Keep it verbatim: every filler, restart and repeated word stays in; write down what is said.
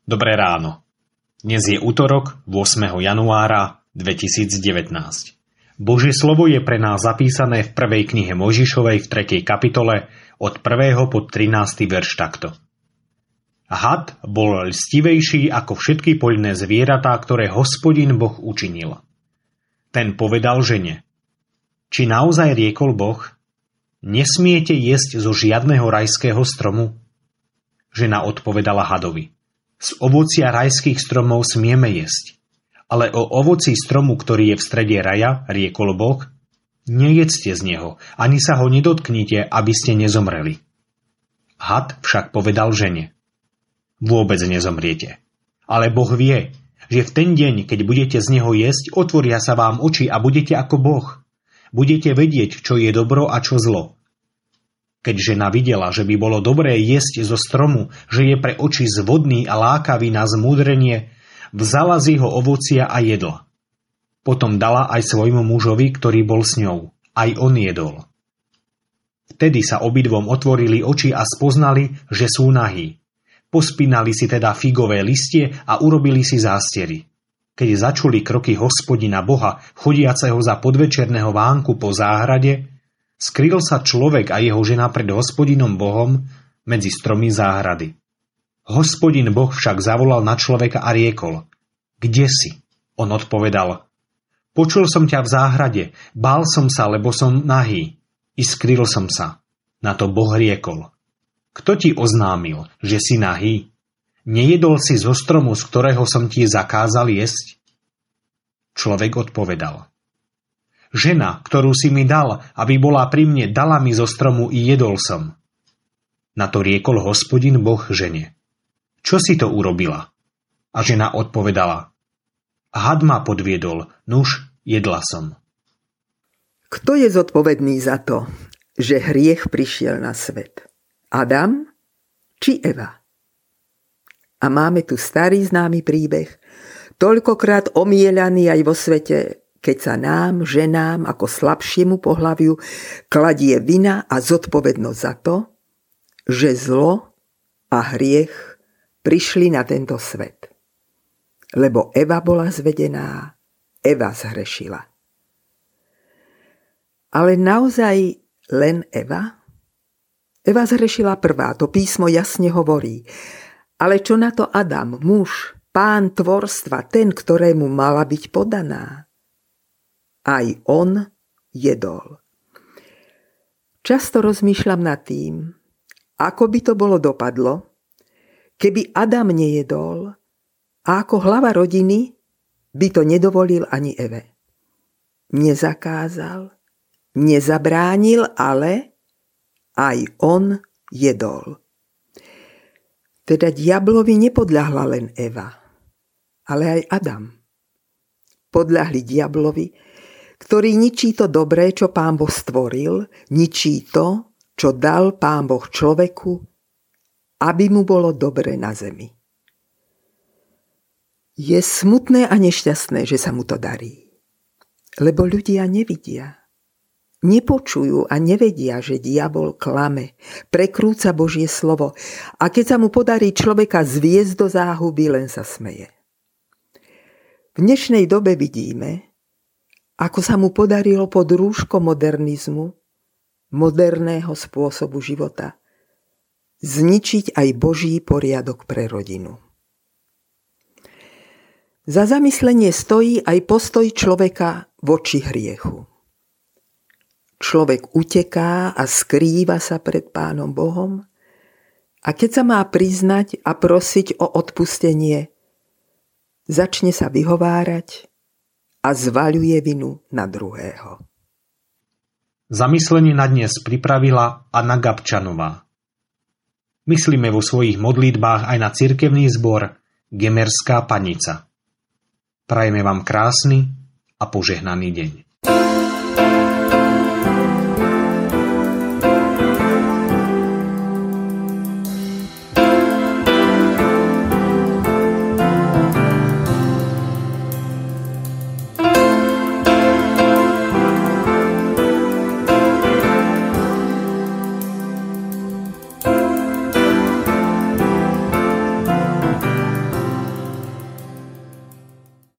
Dobré ráno. Dnes je utorok, ôsmeho januára dvetisícdevätnásť. Božie slovo je pre nás zapísané v prvej knihe Mojžišovej v tretej kapitole od prvého po trinásty verš takto. Had bol lstivejší ako všetky poľné zvieratá, ktoré Hospodin Boh učinil. Ten povedal žene: Či naozaj riekol Boh, nesmiete jesť zo žiadneho rajského stromu? Žena odpovedala hadovi: Z ovocia rajských stromov smieme jesť, ale o ovoci stromu, ktorý je v strede raja, riekol Boh, nejedzte z neho, ani sa ho nedotknite, aby ste nezomreli. Had však povedal žene: Vôbec nezomriete. Ale Boh vie, že v ten deň, keď budete z neho jesť, otvoria sa vám oči a budete ako Boh. Budete vedieť, čo je dobro a čo zlo. Keď žena videla, že by bolo dobré jesť zo stromu, že je pre oči zvodný a lákavý na zmúdrenie, vzala z jeho ovocia a jedla. Potom dala aj svojmu mužovi, ktorý bol s ňou. Aj on jedol. Vtedy sa obidvom otvorili oči a spoznali, že sú nahí. Pospínali si teda figové listie a urobili si zástery. Keď začuli kroky Hospodina Boha, chodiaceho za podvečerného vánku po záhrade, skryl sa človek a jeho žena pred Hospodinom Bohom medzi stromy záhrady. Hospodin Boh však zavolal na človeka a riekol: Kde si? On odpovedal: Počul som ťa v záhrade, bál som sa, lebo som nahý, i skryl som sa. Na to Boh riekol: Kto ti oznámil, že si nahý? Nejedol si zo stromu, z ktorého som ti zakázal jesť? Človek odpovedal: Žena, ktorú si mi dal, aby bola pri mne, dala mi zo stromu i jedol som. Na to riekol Hospodin Boh žene: Čo si to urobila? A žena odpovedala: Had ma podviedol, nuž, jedla som. Kto je zodpovedný za to, že hriech prišiel na svet? Adam či Eva? A máme tu starý známy príbeh, toľkokrát omielaný aj vo svete, keď sa nám, ženám, ako slabšiemu pohlaviu, kladie vina a zodpovednosť za to, že zlo a hriech prišli na tento svet. Lebo Eva bola zvedená, Eva zhrešila. Ale naozaj len Eva? Eva zhrešila prvá, to písmo jasne hovorí. Ale čo na to Adam, muž, pán tvorstva, ten, ktorému mala byť podaná? Aj on jedol. Často rozmýšľam nad tým, ako by to bolo dopadlo, keby Adam nejedol a ako hlava rodiny by to nedovolil ani Eve. Nezakázal, nezabránil, ale aj on jedol. Teda diablovi nepodľahla len Eva, ale aj Adam. Podľahli diablovi, ktorý ničí to dobré, čo Pán Boh stvoril, ničí to, čo dal Pán Boh človeku, aby mu bolo dobre na zemi. Je smutné a nešťastné, že sa mu to darí. Lebo ľudia nevidia, nepočujú a nevedia, že diabol klame, prekrúca Božie slovo a keď sa mu podarí človeka zviesť do záhuby, len sa smeje. V dnešnej dobe vidíme, ako sa mu podarilo pod rúškom modernizmu, moderného spôsobu života, zničiť aj Boží poriadok pre rodinu. Za zamyslenie stojí aj postoj človeka voči hriechu. Človek uteká a skrýva sa pred Pánom Bohom a keď sa má priznať a prosiť o odpustenie, začne sa vyhovárať a zvaľuje vinu na druhého. Zamyslenie na dnes pripravila Anna Gabčanová. Myslíme vo svojich modlitbách aj na cirkevný zbor Gemerská Panica. Prajeme vám krásny a požehnaný deň.